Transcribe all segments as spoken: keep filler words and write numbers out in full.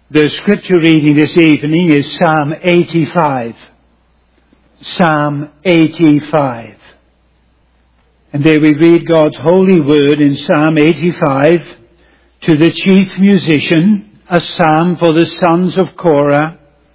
The scripture reading this evening is Psalm eighty-five. Psalm eighty-five. And there we read God's holy word in Psalm eighty-five. To the chief musician, a psalm for the sons of Korah.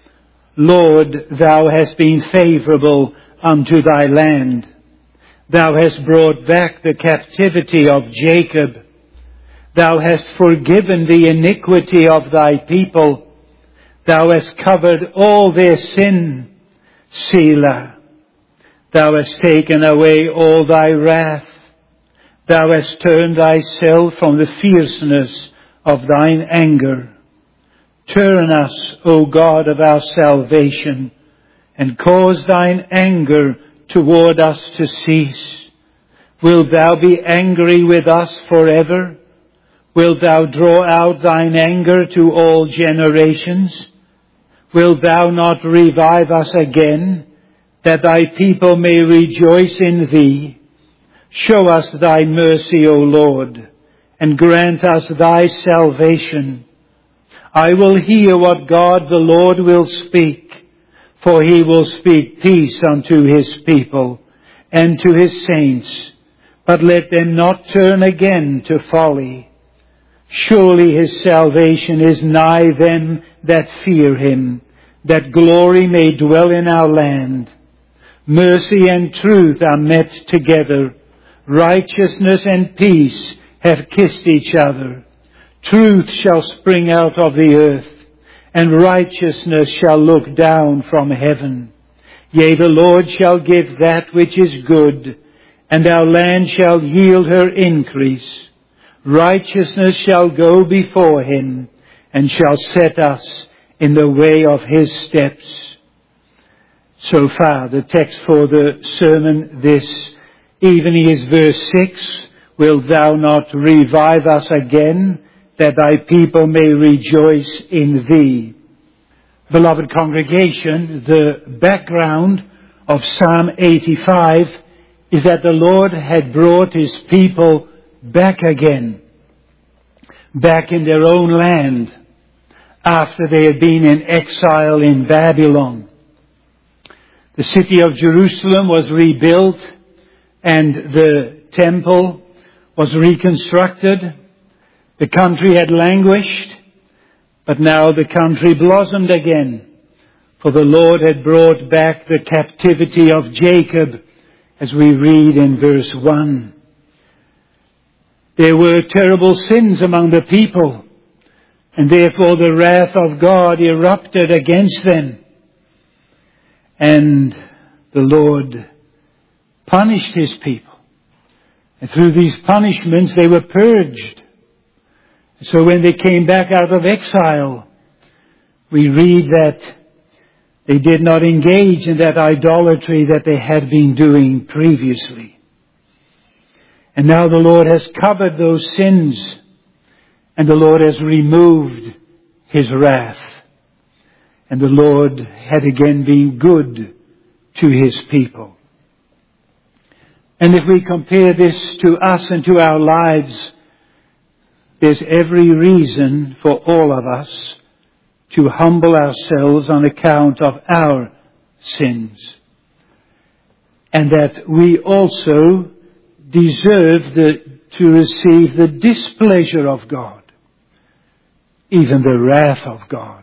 Lord, thou hast been favourable unto thy land. Thou hast brought back the captivity of Jacob. Thou hast forgiven the iniquity of thy people. Thou hast covered all their sin. Selah. Thou hast taken away all thy wrath. Thou hast turned thyself from the fierceness of thine anger. Turn us, O God of our salvation, and cause thine anger toward us to cease. Wilt thou be angry with us forever? Wilt thou draw out thine anger to all generations? Wilt thou not revive us again, that thy people may rejoice in thee? Show us thy mercy, O Lord, and grant us thy salvation. I will hear what God the Lord will speak, for he will speak peace unto his people and to his saints, but let them not turn again to folly. Surely his salvation is nigh them that fear him, that glory may dwell in our land. Mercy and truth are met together. Righteousness and peace have kissed each other. Truth shall spring out of the earth, and righteousness shall look down from heaven. Yea, the Lord shall give that which is good, and our land shall yield her increase. Righteousness shall go before him, and shall set us in the way of his steps. So far, the text for the sermon this evening is verse six. Wilt thou not revive us again, that thy people may rejoice in thee? Beloved congregation, the background of Psalm eighty-five is that the Lord had brought his people back again, back in their own land, after they had been in exile in Babylon. The city of Jerusalem was rebuilt, and the temple was reconstructed. The country had languished, but now the country blossomed again, for the Lord had brought back the captivity of Jacob, as we read in verse one. There were terrible sins among the people, and therefore the wrath of God erupted against them. And the Lord punished his people. And through these punishments they were purged. So when they came back out of exile, we read that they did not engage in that idolatry that they had been doing previously. And now the Lord has covered those sins, and the Lord has removed his wrath. And the Lord had again been good to his people. And if we compare this to us and to our lives, there's every reason for all of us to humble ourselves on account of our sins. And that we also deserve the, to receive the displeasure of God, even the wrath of God.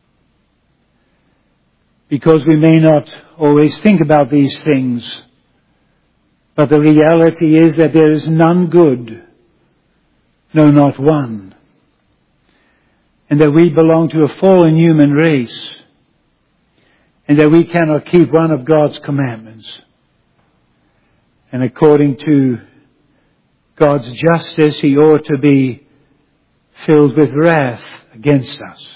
Because we may not always think about these things, but the reality is that there is none good, no, not one. And that we belong to a fallen human race, and that we cannot keep one of God's commandments. And according to God's justice, he ought to be filled with wrath against us.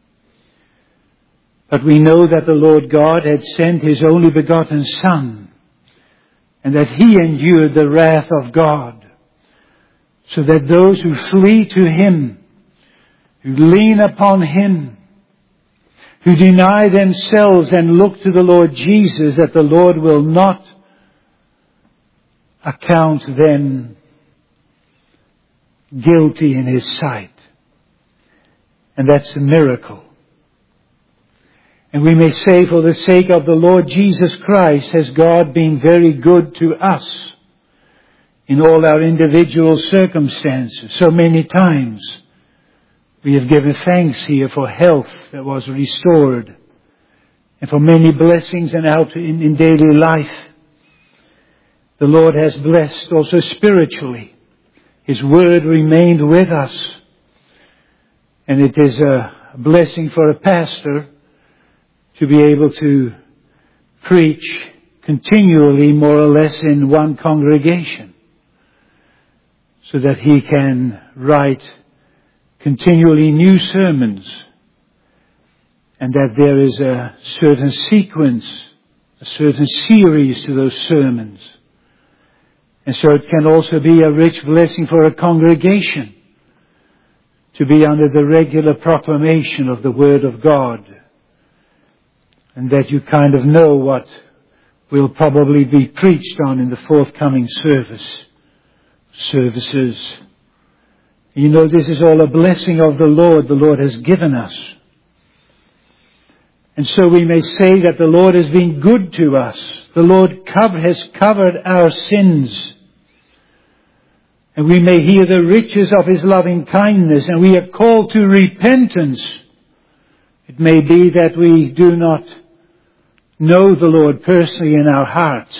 But we know that the Lord God had sent his only begotten Son, and that he endured the wrath of God, so that those who flee to him, who lean upon him, who deny themselves and look to the Lord Jesus, that the Lord will not account them guilty in his sight. And that's a miracle And we may say, for the sake of the Lord Jesus Christ, has God been very good to us in all our individual circumstances. So many times we have given thanks here for health that was restored and for many blessings and out in, in daily life. The Lord has blessed also spiritually. His word remained with us. And it is a blessing for a pastor to be able to preach continually, more or less, in one congregation, so that he can write continually new sermons, and that there is a certain sequence, a certain series to those sermons. And so it can also be a rich blessing for a congregation to be under the regular proclamation of the Word of God, and that you kind of know what will probably be preached on in the forthcoming service, services. You know, this is all a blessing of the Lord, the Lord has given us. And so we may say that the Lord has been good to us. The Lord cover, has covered our sins. And we may hear the riches of His loving kindness, and we are called to repentance. It may be that we do not know the Lord personally in our hearts,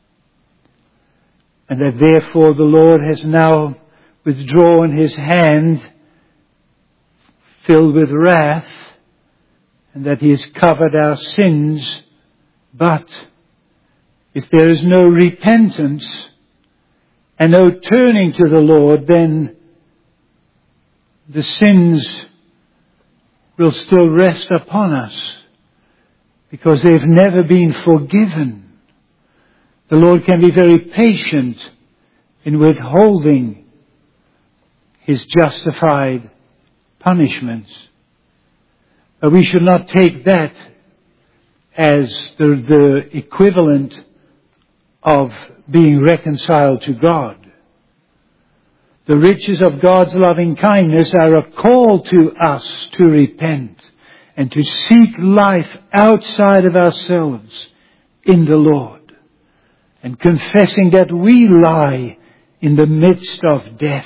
and that therefore the Lord has now withdrawn His hand filled with wrath, and that He has covered our sins. But if there is no repentance and no turning to the Lord, then the sins will still rest upon us, because they've never been forgiven. The Lord can be very patient in withholding His justified punishments. But we should not take that as the, the equivalent of being reconciled to God. The riches of God's loving kindness are a call to us to repent and to seek life outside of ourselves in the Lord, and confessing that we lie in the midst of death,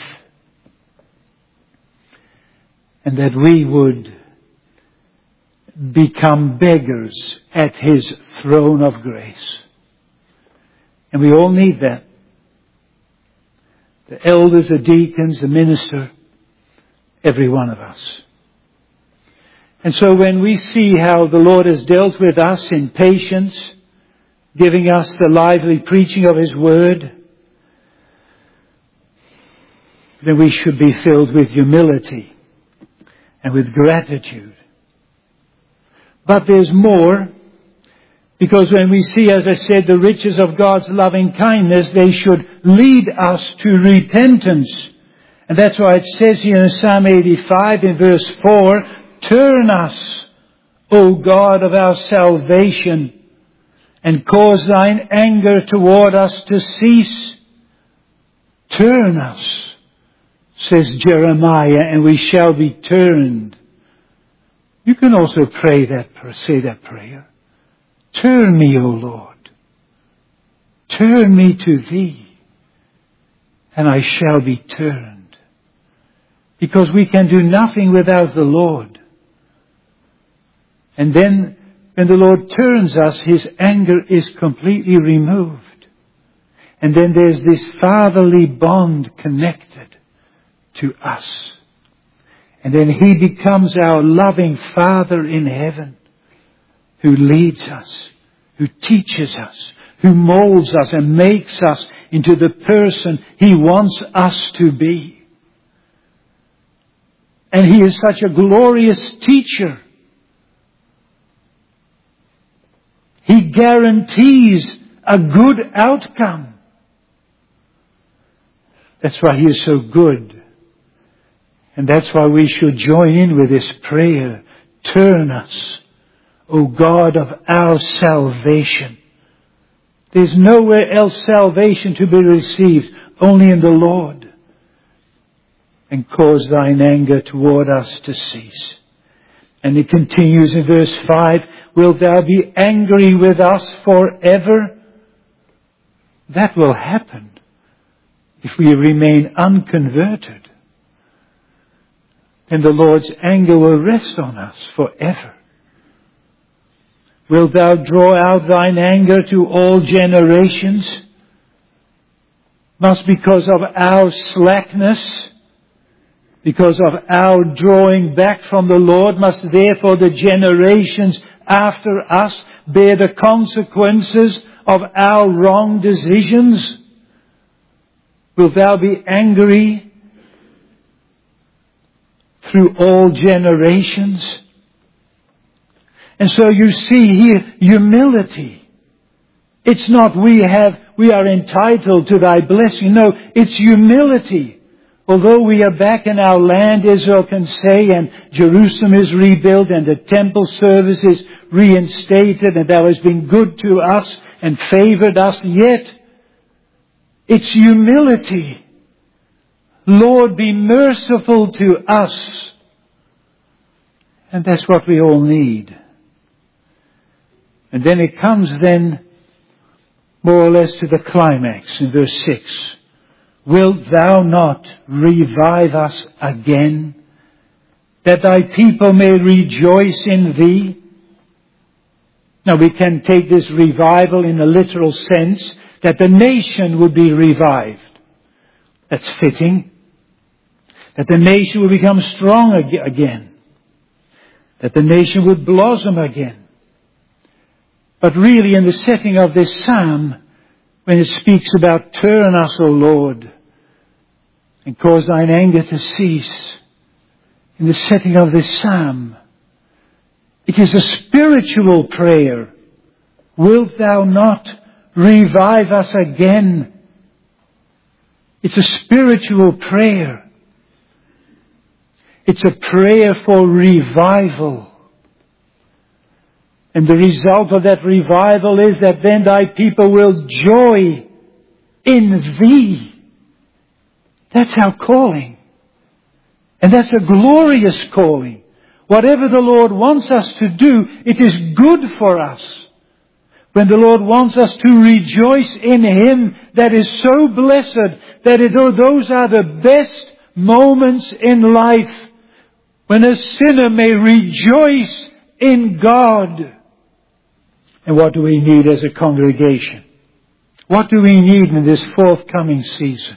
and that we would become beggars at His throne of grace. And we all need that. The elders, the deacons, the minister, every one of us. And so when we see how the Lord has dealt with us in patience, giving us the lively preaching of His word, then we should be filled with humility and with gratitude. But there's more, because when we see, as I said, the riches of God's loving kindness, they should lead us to repentance. And that's why it says here in Psalm eighty-five in verse four, "Turn us, O God of our salvation, and cause thine anger toward us to cease." Turn us, says Jeremiah, and we shall be turned. You can also pray that, say that prayer. Turn me, O Lord. Turn me to Thee, and I shall be turned. Because we can do nothing without the Lord. And then, when the Lord turns us, His anger is completely removed. And then there's this fatherly bond connected to us. And then He becomes our loving Father in heaven, who leads us, who teaches us, who molds us and makes us into the person He wants us to be. And He is such a glorious teacher. He guarantees a good outcome. That's why He is so good. And that's why we should join in with this prayer. Turn us, O God of our salvation. There's nowhere else salvation to be received, only in the Lord. And cause thine anger toward us to cease. And it continues in verse five, wilt thou be angry with us forever? That will happen if we remain unconverted. Then the Lord's anger will rest on us forever. Wilt thou draw out thine anger to all generations? Must because of our slackness, because of our drawing back from the Lord, must therefore the generations after us bear the consequences of our wrong decisions? Wilt thou be angry through all generations? And so you see here humility. It's not we have, we are entitled to thy blessing. No, it's humility. Although we are back in our land, Israel can say, and Jerusalem is rebuilt and the temple service is reinstated and thou hast been good to us and favored us, yet it's humility. Lord, be merciful to us. And that's what we all need. And then it comes then more or less to the climax in verse six. Wilt thou not revive us again, that thy people may rejoice in thee? Now we can take this revival in a literal sense, that the nation would be revived. That's fitting. That the nation would become strong again. That the nation would blossom again. But really in the setting of this psalm, when it speaks about turn us, O Lord, and cause thine anger to cease, in the setting of this psalm, it is a spiritual prayer. Wilt thou not revive us again? It's a spiritual prayer. It's a prayer for revival. And the result of that revival is that then thy people will joy in thee. That's our calling. And that's a glorious calling. Whatever the Lord wants us to do, it is good for us. When the Lord wants us to rejoice in Him, that is so blessed that it, oh, those are the best moments in life when a sinner may rejoice in God. And what do we need as a congregation? What do we need in this forthcoming season?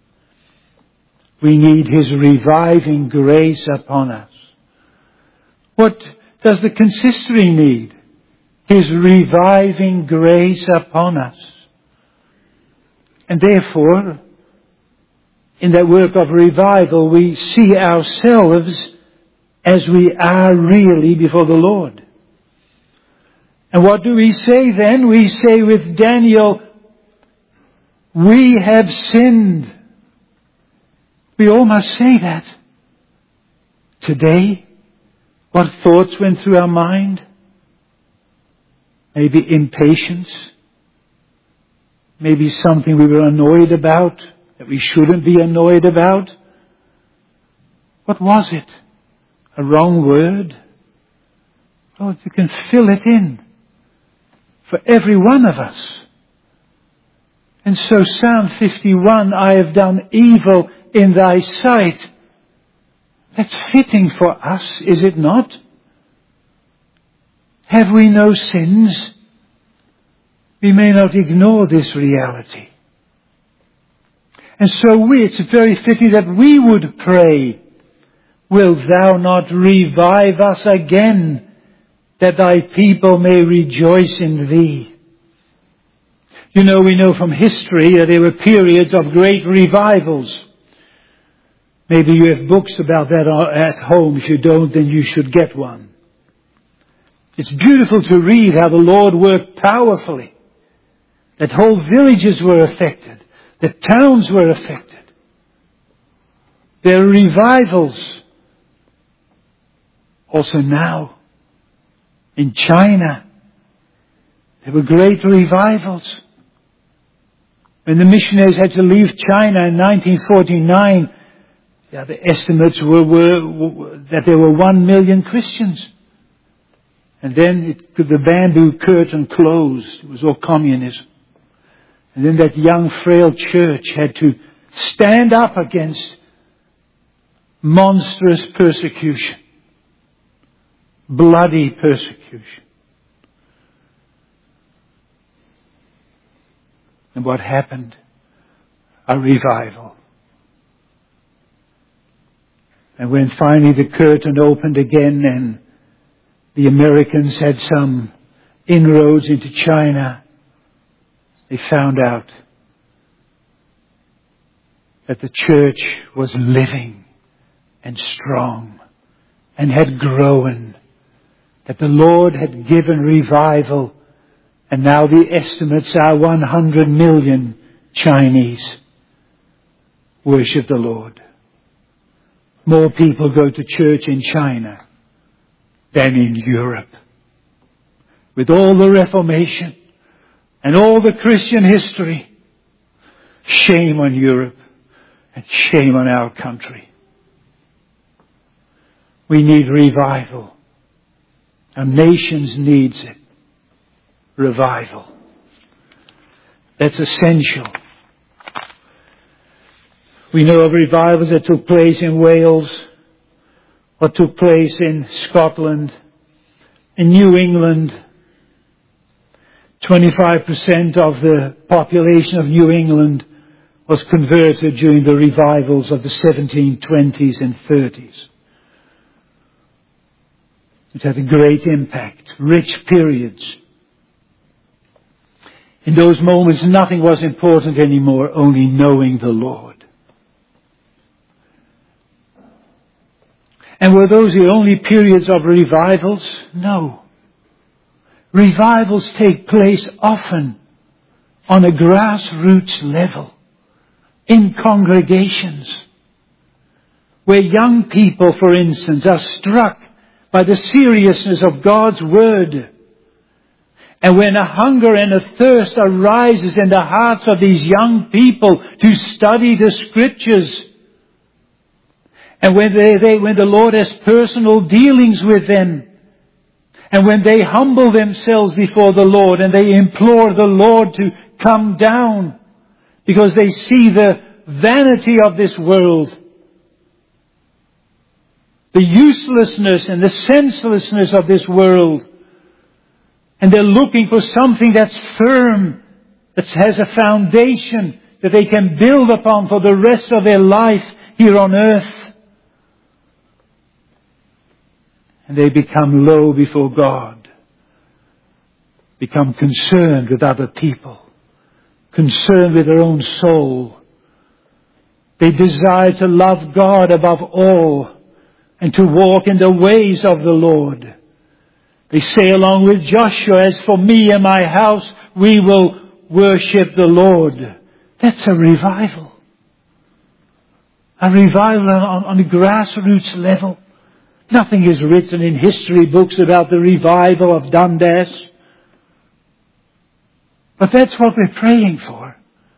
We need His reviving grace upon us. What does the consistory need? His reviving grace upon us. And therefore, in that work of revival, we see ourselves as we are really before the Lord. And what do we say then? We say with Daniel, we have sinned. We all must say that. Today, what thoughts went through our mind? Maybe impatience. Maybe something we were annoyed about that we shouldn't be annoyed about. What was it? A wrong word? Oh, you can fill it in for every one of us. And so Psalm fifty-one, I have done evil in thy sight. That's fitting for us, is it not? Have we no sins? We may not ignore this reality. And so we, it's very fitting that we would pray, wilt thou not revive us again, that thy people may rejoice in thee? You know, we know from history that there were periods of great revivals. Maybe you have books about that at home. If you don't, then you should get one. It's beautiful to read how the Lord worked powerfully. That whole villages were affected. That towns were affected. There are revivals. Also now, in China, there were great revivals. When the missionaries had to leave China in nineteen forty-nine, Yeah, the estimates were, were, were that there were one million Christians. And then it, the bamboo curtain closed. It was all communism. And then that young, frail church had to stand up against monstrous persecution. Bloody persecution. And what happened? A revival. And when finally the curtain opened again and the Americans had some inroads into China, they found out that the church was living and strong and had grown, that the Lord had given revival, and now the estimates are one hundred million Chinese worship the Lord. More people go to church in China than in Europe. With all the Reformation and all the Christian history, shame on Europe and shame on our country. We need revival. Our nations needs it. Revival. That's essential. We know of revivals that took place in Wales, what took place in Scotland, in New England. twenty-five percent of the population of New England was converted during the revivals of the seventeen twenties and thirties. It had a great impact, rich periods. In those moments, nothing was important anymore, only knowing the Lord. And were those the only periods of revivals? No. Revivals take place often on a grassroots level, in congregations, where young people, for instance, are struck by the seriousness of God's Word. And when a hunger and a thirst arises in the hearts of these young people to study the Scriptures, and when they, they, when the Lord has personal dealings with them, and when they humble themselves before the Lord and they implore the Lord to come down because they see the vanity of this world, the uselessness and the senselessness of this world, and they're looking for something that's firm, that has a foundation that they can build upon for the rest of their life here on earth. And they become low before God, become concerned with other people, concerned with their own soul. They desire to love God above all and to walk in the ways of the Lord. They say along with Joshua, as for me and my house, we will worship the Lord. That's a revival. A revival on, on a grassroots level. Nothing is written in history books about the revival of Dundas. But that's what we're praying for.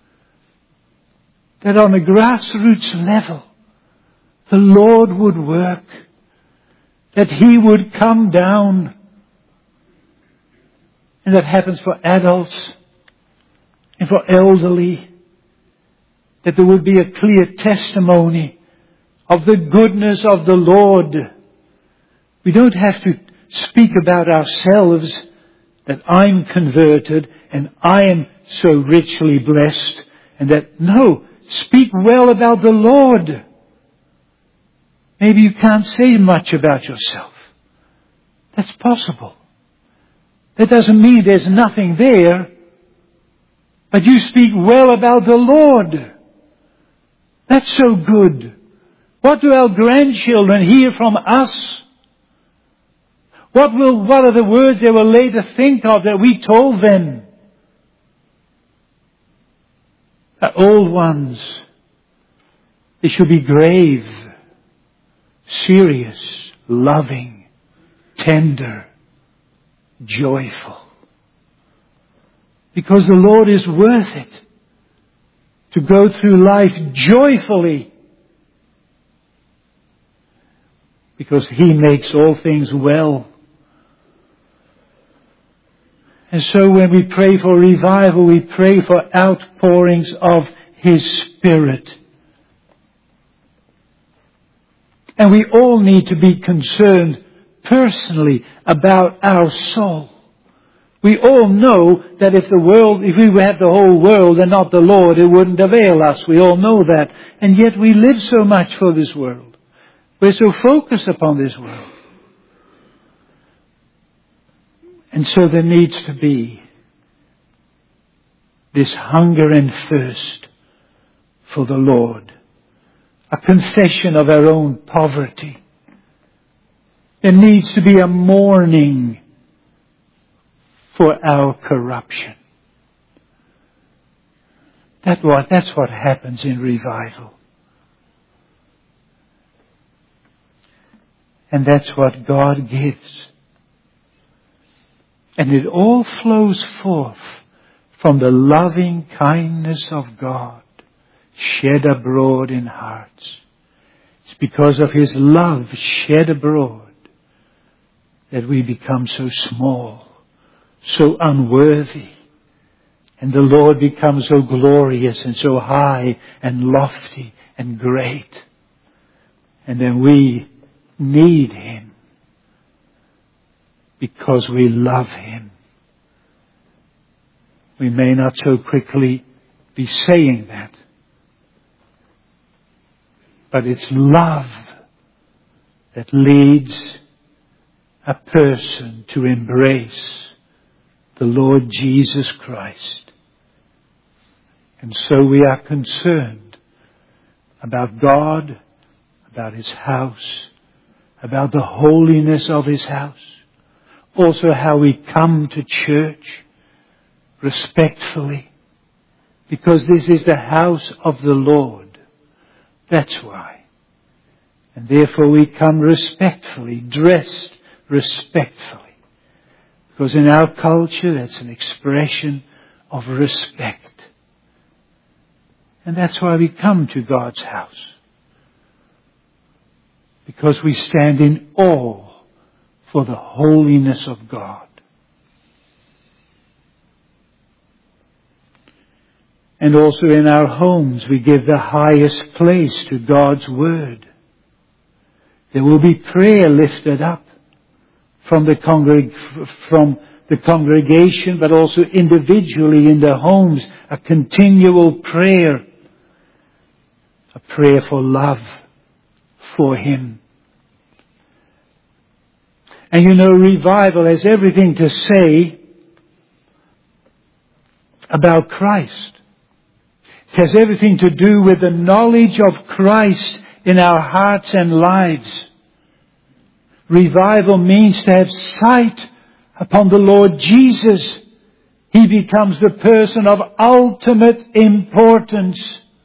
That on a grassroots level, the Lord would work. That He would come down. And that happens for adults and for elderly. That there would be a clear testimony of the goodness of the Lord. We don't have to speak about ourselves, that I'm converted and I am so richly blessed. And that, no, speak well about the Lord. Maybe you can't say much about yourself. That's possible. That doesn't mean there's nothing there. But you speak well about the Lord. That's so good. What do our grandchildren hear from us? What will, what are the words they will later think of that we told them? The old ones, they should be grave, serious, loving, tender, joyful. Because the Lord is worth it. To go through life joyfully. because He makes all things well. And so when we pray for revival, we pray for outpourings of His Spirit. And we all need to be concerned personally about our soul. We all know that if the world, if we had the whole world and not the Lord, it wouldn't avail us. We all know that. And yet we live so much for this world. We're so focused upon this world. And so there needs to be this hunger and thirst for the Lord. A confession of our own poverty. There needs to be a mourning for our corruption. That's what, that's what happens in revival. And that's what God gives. And it all flows forth from the loving kindness of God, shed abroad in hearts. It's because of His love shed abroad that we become so small, so unworthy. And the Lord becomes so glorious and so high and lofty and great. And then we need Him because we love Him. We may not so quickly be saying that, but it's love that leads a person to embrace the Lord Jesus Christ. And so we are concerned about God, about His house, about the holiness of His house. Also how we come to church respectfully, because this is the house of the Lord. That's why. And therefore we come respectfully, dressed respectfully. Because in our culture that's an expression of respect. And that's why we come to God's house. Because we stand in awe for the holiness of God. And also in our homes we give the highest place to God's Word. There will be prayer lifted up from the, congreg- from the congregation, but also individually in the homes, a continual prayer. A prayer for love for Him. And you know, revival has everything to say about Christ. It has everything to do with the knowledge of Christ in our hearts and lives. Revival means to have sight upon the Lord Jesus. He becomes the person of ultimate importance.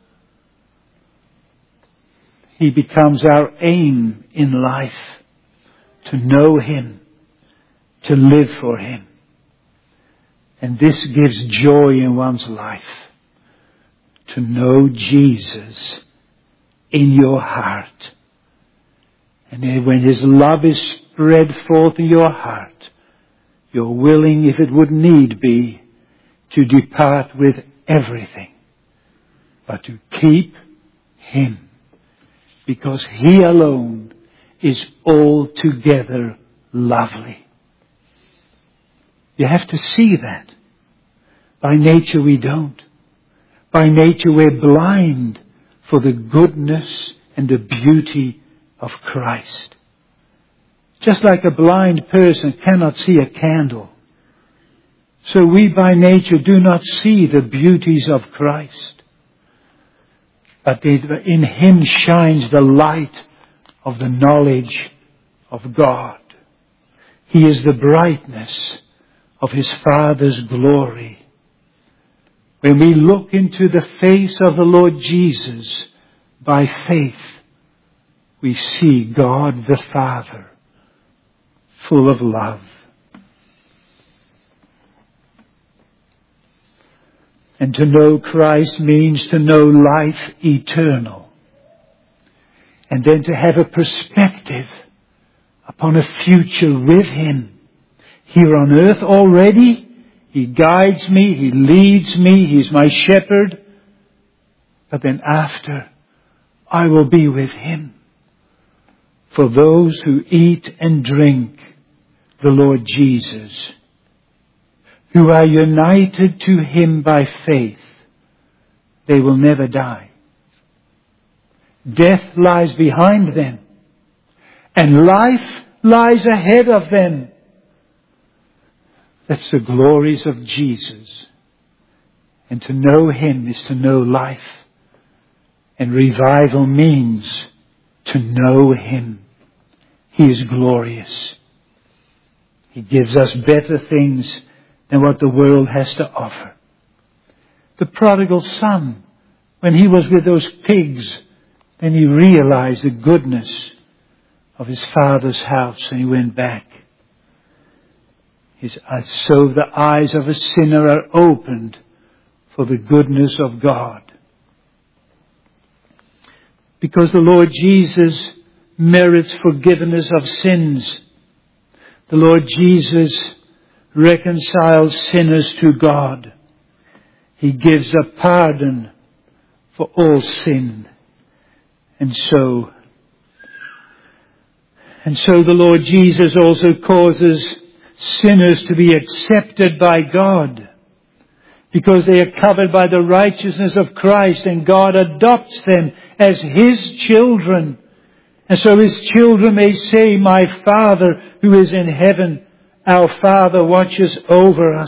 He becomes our aim in life. To know Him, to live for Him. And this gives joy in one's life. To know Jesus in your heart. And then when His love is spread forth in your heart, you're willing, if it would need be, to depart with everything. But to keep Him. Because He alone is altogether lovely. You have to see that. By nature we don't. By nature we're blind for the goodness and the beauty of Christ. Just like a blind person cannot see a candle. So we by nature do not see the beauties of Christ. But in Him shines the light of the knowledge of God. He is the brightness of His Father's glory. When we look into the face of the Lord Jesus by faith, we see God the Father, full of love. And to know Christ means to know life eternal. And then to have a perspective upon a future with Him. Here on earth already, He guides me, He leads me, He's my shepherd. But then after, I will be with Him. For those who eat and drink the Lord Jesus, who are united to Him by faith, they will never die. Death lies behind them, and life lies ahead of them. That's the glories of Jesus. And to know Him is to know life. And revival means to know Him. He is glorious. He gives us better things than what the world has to offer. The prodigal son, when he was with those pigs, then he realized the goodness of his father's house and he went back. His, so the eyes of a sinner are opened for the goodness of God. Because the Lord Jesus merits forgiveness of sins. The Lord Jesus reconciles sinners to God. He gives a pardon for all sin. And so, and so the Lord Jesus also causes sinners to be accepted by God, because they are covered by the righteousness of Christ, and God adopts them as His children. And so His children may say, "My Father who is in heaven, our Father watches over us."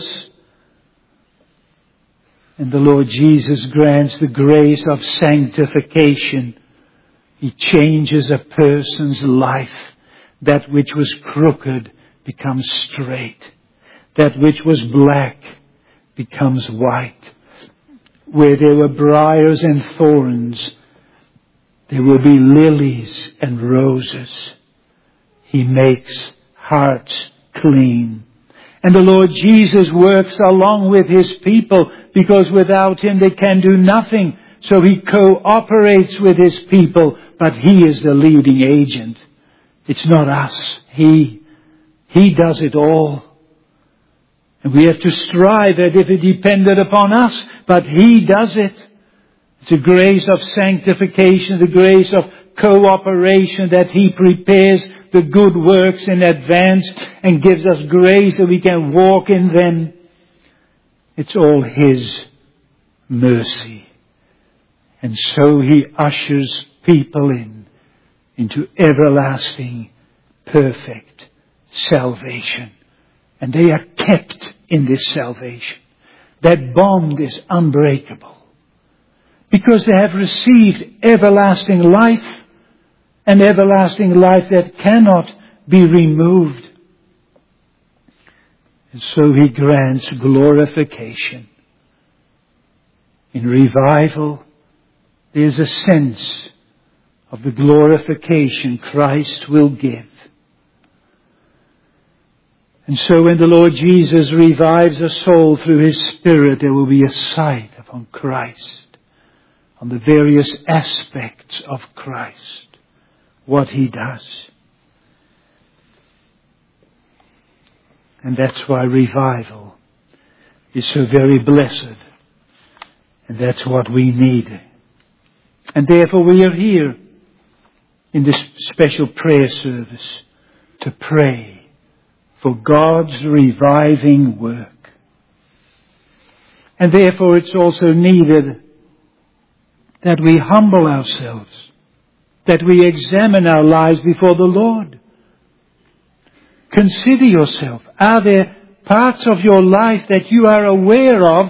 And the Lord Jesus grants the grace of sanctification. He changes a person's life. That which was crooked becomes straight. That which was black becomes white. Where there were briars and thorns, there will be lilies and roses. He makes hearts clean. And the Lord Jesus works along with His people, because without Him they can do nothing. So He cooperates with His people, but He is the leading agent. It's not us. He, He does it all. And we have to strive as if it depended upon us, but He does it. It's the grace of sanctification, the grace of cooperation, that He prepares the good works in advance and gives us grace that we can walk in them. It's all His mercy. And so He ushers people in into everlasting, perfect salvation. And they are kept in this salvation. That bond is unbreakable. Because they have received everlasting life, an everlasting life that cannot be removed. And so He grants glorification. In revival, there's a sense of the glorification Christ will give. And so when the Lord Jesus revives a soul through His Spirit, there will be a sight upon Christ, on the various aspects of Christ, what He does. And that's why revival is so very blessed. And that's what we need. And therefore we are here in this special prayer service to pray for God's reviving work. And therefore it's also needed that we humble ourselves, that we examine our lives before the Lord. Consider yourself. Are there parts of your life that you are aware of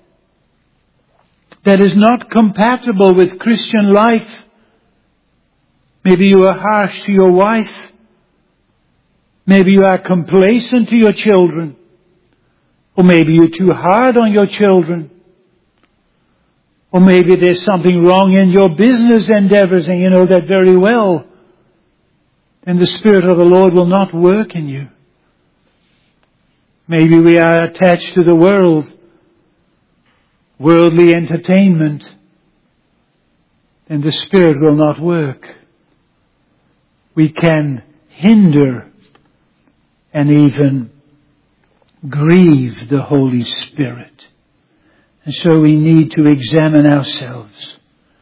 that is not compatible with Christian life? Maybe you are harsh to your wife. Maybe you are complacent to your children. Or maybe you're too hard on your children. Or maybe there's something wrong in your business endeavors and you know that very well. Then the Spirit of the Lord will not work in you. Maybe we are attached to the world, worldly entertainment, and the Spirit will not work. We can hinder and even grieve the Holy Spirit. And so we need to examine ourselves.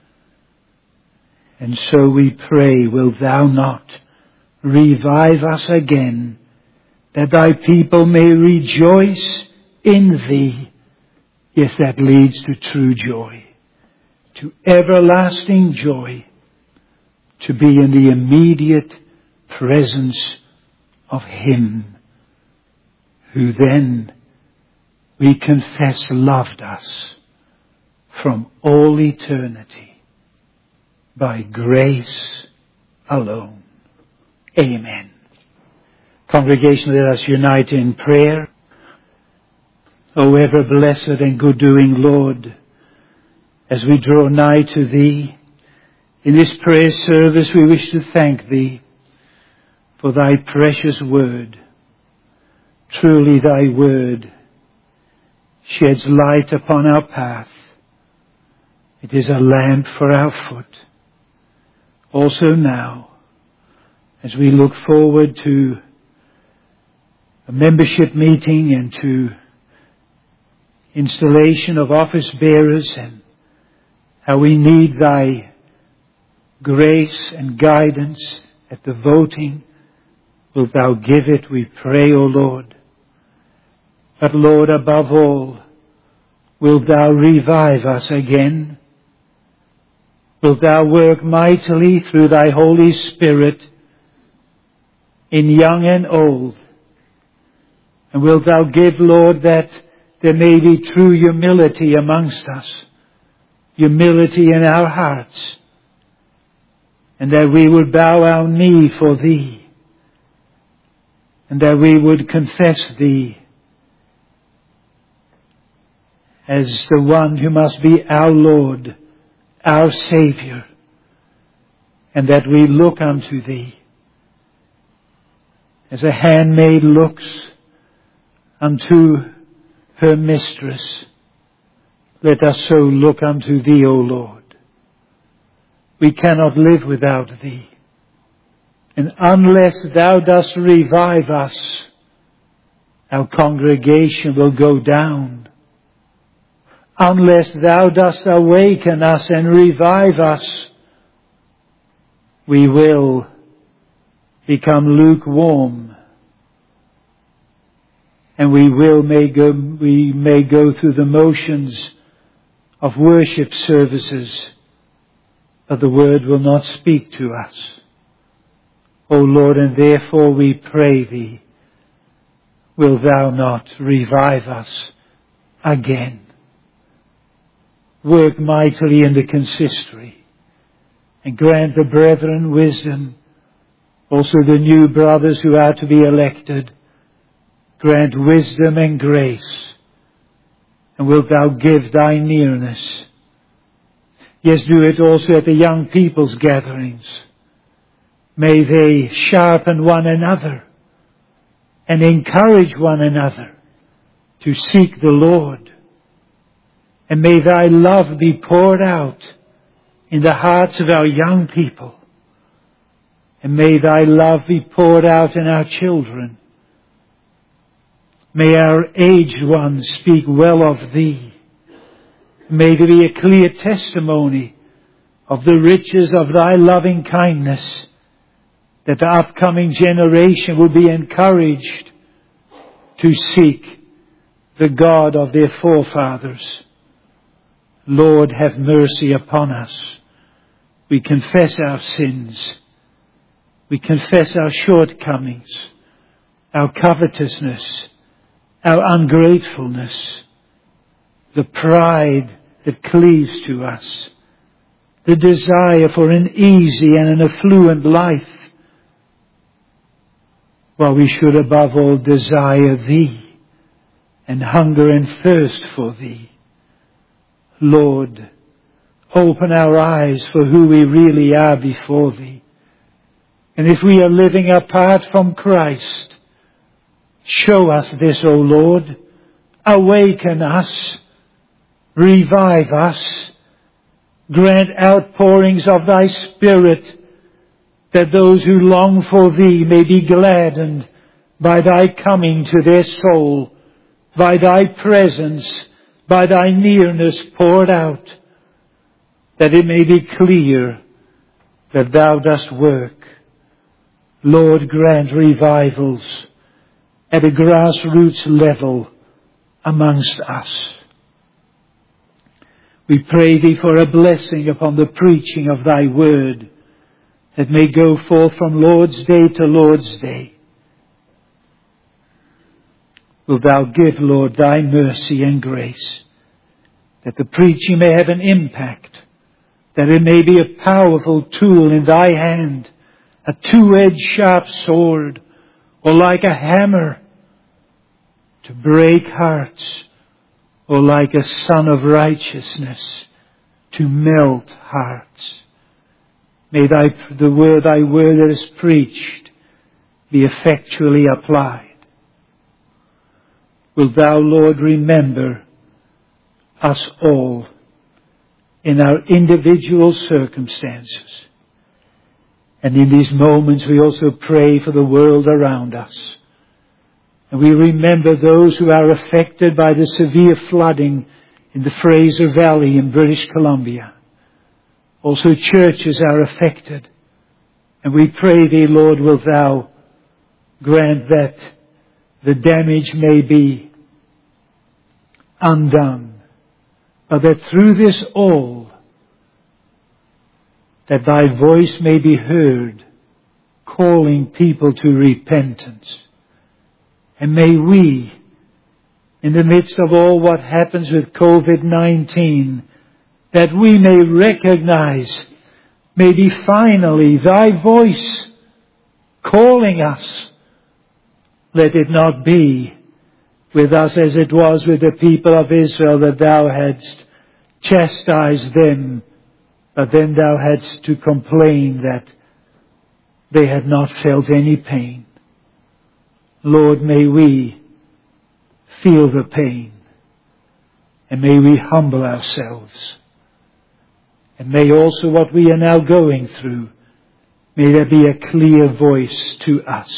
And so we pray, wilt thou not revive us again, that thy people may rejoice in thee. Yes, that leads to true joy, to everlasting joy, to be in the immediate presence of Him who then we confess loved us from all eternity by grace alone. Amen. Congregation, let us unite in prayer. O ever blessed and good-doing Lord, as we draw nigh to Thee, in this prayer service we wish to thank Thee for Thy precious word. Truly Thy word sheds light upon our path. It is a lamp for our foot. Also now, as we look forward to a membership meeting and to installation of office bearers, and how we need Thy grace and guidance at the voting, wilt Thou give it, we pray, O Lord. But Lord, above all, wilt Thou revive us again? Wilt Thou work mightily through Thy Holy Spirit in young and old? And wilt Thou give, Lord, that there may be true humility amongst us, humility in our hearts, and that we would bow our knee for Thee, and that we would confess Thee as the one who must be our Lord, our Savior, and that we look unto Thee as a handmaid looks unto her mistress. Let us so look unto Thee, O Lord. We cannot live without Thee. And unless Thou dost revive us, our congregation will go down. Unless Thou dost awaken us and revive us, we will become lukewarm. And we will may go, we may go through the motions of worship services, but the word will not speak to us. O Lord, and therefore we pray Thee, will Thou not revive us again? Work mightily in the consistory, and grant the brethren wisdom, also the new brothers who are to be elected. Grant wisdom and grace, and wilt Thou give Thy nearness. Yes, do it also at the young people's gatherings. May they sharpen one another and encourage one another to seek the Lord. And may Thy love be poured out in the hearts of our young people. And may Thy love be poured out in our children. May our aged ones speak well of Thee. May there be a clear testimony of the riches of Thy loving kindness, that the upcoming generation will be encouraged to seek the God of their forefathers. Lord, have mercy upon us. We confess our sins. We confess our shortcomings, our covetousness, our ungratefulness, the pride that cleaves to us, the desire for an easy and an affluent life, while we should above all desire Thee and hunger and thirst for Thee. Lord, open our eyes for who we really are before Thee. And if we are living apart from Christ, show us this, O Lord. Awaken us. Revive us. Grant outpourings of Thy Spirit that those who long for Thee may be gladdened by Thy coming to their soul, by Thy presence, by Thy nearness poured out, that it may be clear that Thou dost work. Lord, grant revivals at a grassroots level amongst us. We pray Thee for a blessing upon the preaching of Thy word, that may go forth from Lord's day to Lord's day. Wilt Thou give, Lord, Thy mercy and grace, that the preaching may have an impact, that it may be a powerful tool in Thy hand, a two-edged sharp sword, or like a hammer, to break hearts, or like a sun of righteousness, to melt hearts. May thy, the word, Thy word that is preached be effectually applied. Wilt Thou, Lord, remember us all in our individual circumstances. And in these moments we also pray for the world around us. And we remember those who are affected by the severe flooding in the Fraser Valley in British Columbia. Also churches are affected. And we pray Thee, Lord, wilt Thou grant that the damage may be undone, but that through this all, that Thy voice may be heard, calling people to repentance. And may we, in the midst of all what happens with covid nineteen, that we may recognize, maybe finally, Thy voice calling us. Let it not be with us as it was with the people of Israel, that Thou hadst chastised them, but then Thou hadst to complain that they had not felt any pain. Lord, may we feel the pain, and may we humble ourselves. And may also what we are now going through, may there be a clear voice to us,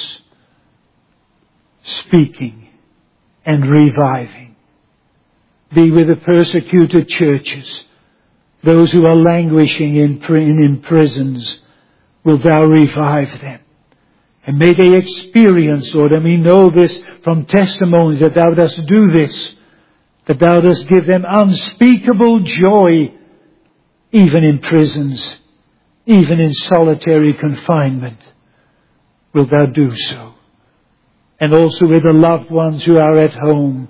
speaking and reviving. Be with the persecuted churches, those who are languishing in, in prisons. Wilt Thou revive them? And may they experience, Lord, and we know this from testimonies, that Thou dost do this, that Thou dost give them unspeakable joy, even in prisons, even in solitary confinement. Wilt Thou do so? And also with the loved ones who are at home.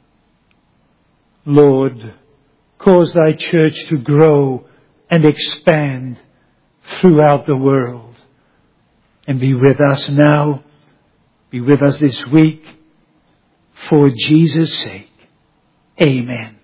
Lord, cause Thy church to grow and expand throughout the world. And be with us now, be with us this week, for Jesus' sake. Amen.